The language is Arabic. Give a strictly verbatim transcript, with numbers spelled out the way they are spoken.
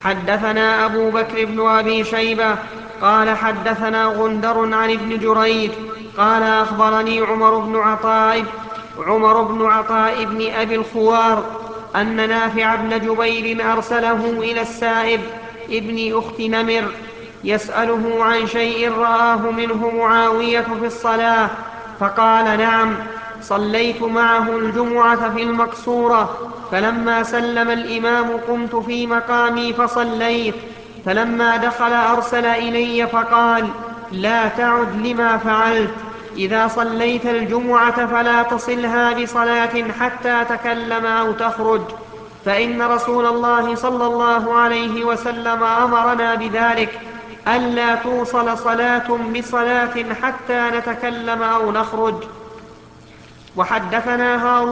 حدثنا أبو بكر بن أبي شيبة قال حدثنا غندر عن ابن جريج قال أخبرني عمر بن عطاء عمر بن عطاء بن أبي الخوار أن نافع بن جبير أرسله إلى السائب ابن أخت نمر يسأله عن شيء رآه منه معاوية في الصلاة، فقال: نعم، صليت معه الجمعة في المقصورة، فلما سلم الإمام قمت في مقامي فصليت، فلما دخل أرسل إلي فقال: لا تعد لما فعلت، إذا صليت الجمعة فلا تصلها بصلاة حتى تكلم أو تخرج، فإن رسول الله صلى الله عليه وسلم أمرنا بذلك، ألا توصل صلاة بصلاة حتى نتكلم أو نخرج. وحدثنا هارون